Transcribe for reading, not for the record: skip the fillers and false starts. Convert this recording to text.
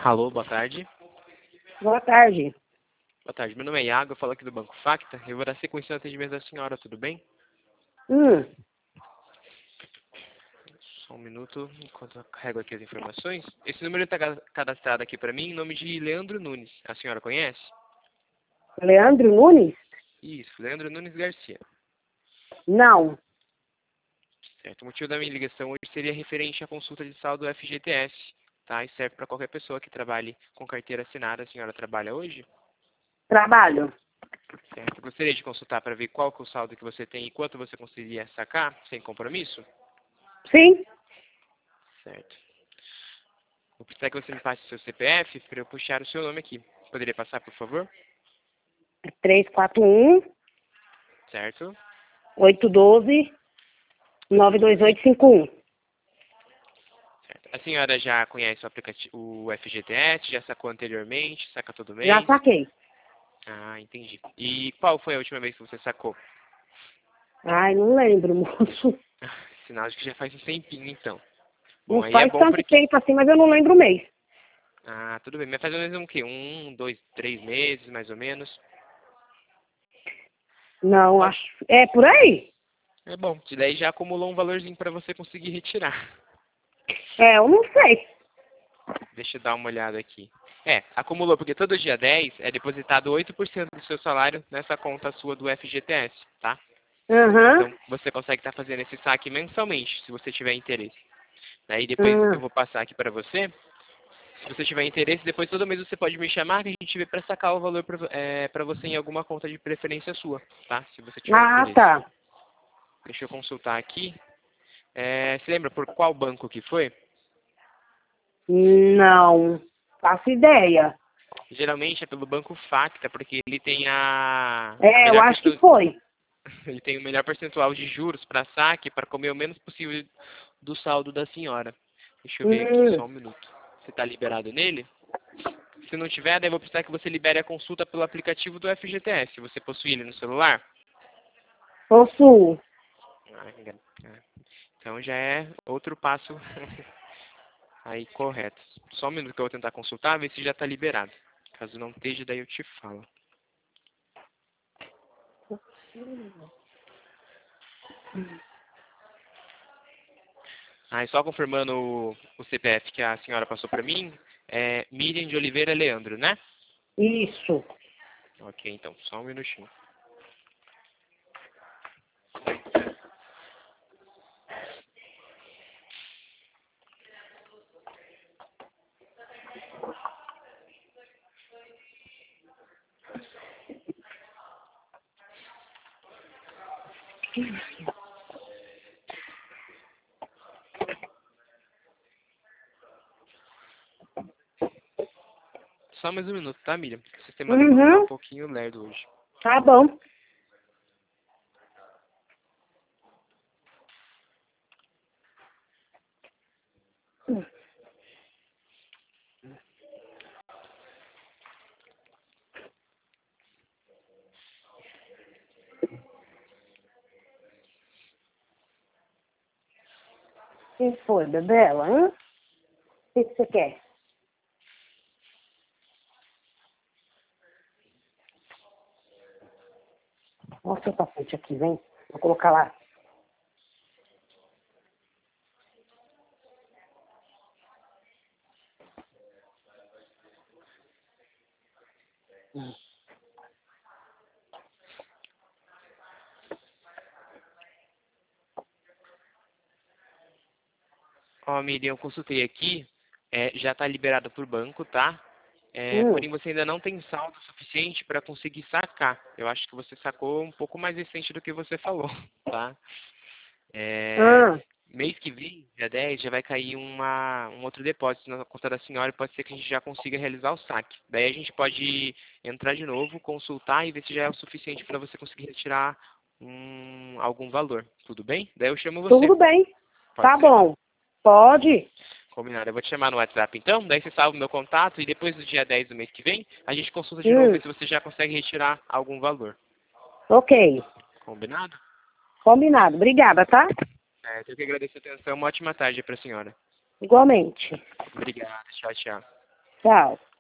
Alô, boa tarde. Boa tarde. Boa tarde, meu nome é Iago, eu falo aqui do Banco Facta. Eu vou dar sequência no atendimento da senhora, tudo bem? Hum, Só um minuto, enquanto eu carrego aqui as informações. Esse número está cadastrado aqui para mim em nome de Leandro Nunes. A senhora conhece? Leandro Nunes? Isso, Leandro Nunes Garcia. Não. Certo, o motivo da minha ligação hoje seria referente à consulta de saldo do FGTS, tá? E serve para qualquer pessoa que trabalhe com carteira assinada. A senhora trabalha hoje? Trabalho. Certo. Gostaria de consultar para ver qual que é o saldo que você tem e quanto você conseguiria sacar, sem compromisso? Sim? Certo. Vou precisar que você me passe o seu CPF para eu puxar o seu nome aqui. Poderia passar, por favor? 341 Certo. 812 92851. Certo. A senhora já conhece o aplicativo, o FGTS? Já sacou anteriormente? Saca todo Já mês? saquei. Ah, entendi. E qual foi a última vez que você sacou? Ai, não lembro, moço. Sinal de que já faz um tempinho, então. Não Bom, aí é faz bom tanto porque... tempo assim, mas eu não lembro o mês. Ah, tudo bem. Mas faz ou menos um quê? 2, 3 meses, mais ou menos? Não, Bom, acho. É por aí? é bom. Que daí já acumulou um valorzinho para você conseguir retirar. É, eu não sei. Deixa eu dar uma olhada aqui. Acumulou, porque todo dia 10 é depositado 8% do seu salário nessa conta sua do FGTS, tá? Aham. Então, você consegue estar fazendo esse saque mensalmente, se você tiver interesse. Aí depois eu Ah, vou passar aqui para você. Se você tiver interesse, depois todo mês você pode me chamar que a gente vê para sacar o valor para você em alguma conta de preferência sua, tá? Se você tiver ah, interesse. tá. Deixa eu consultar aqui. Você lembra por qual banco que foi? Não. Faço ideia. Geralmente é pelo Banco Facta, porque ele tem a É, eu melhor acho que questão. foi. Ele tem o melhor percentual de juros para saque para comer o menos possível do saldo da senhora. Deixa eu ver aqui, Hum, só um minuto. Você está liberado nele? Se não tiver, daí eu vou precisar que você libere a consulta pelo aplicativo do FGTS. Você possui ele no celular? possuo. Então já é outro passo aí correto. Só um minuto que eu vou tentar consultar, ver se já está liberado. Caso não esteja, daí eu te falo. E só confirmando o CPF que a senhora passou para mim, é Miriam de Oliveira Leandro, né? Isso. Ok, então, só um minutinho. Só mais um minuto, tá, Miriam? O sistema do banco tá um Uhum. pouquinho lerdo hoje. Tá bom. Quem foi, Bebela, hein? O que você quer? Olha o seu tapete aqui, vem. Vou colocar lá. Ó, Miriam, eu consultei aqui, já está liberado por banco, tá? Hum. Porém, você ainda não tem saldo suficiente para conseguir sacar. Eu acho que você sacou um pouco mais recente do que você falou, tá? É, Ah, mês que vem, dia 10, já vai cair um outro depósito na conta da senhora e pode ser que a gente já consiga realizar o saque. Daí a gente pode entrar de novo, consultar e ver se já é o suficiente para você conseguir retirar algum valor. Tudo bem? Daí eu chamo você. tudo bem. Pode Tá ser? bom. Pode? Combinado. Eu vou te chamar no WhatsApp então, daí você salva o meu contato e depois do dia 10 do mês que vem, a gente consulta de novo, Hum. ver se você já consegue retirar algum valor. Ok. Combinado? Combinado. Obrigada, tá? Eu que agradeço a atenção. Uma ótima tarde para a senhora. Igualmente. Obrigado. Tchau, tchau. Tchau.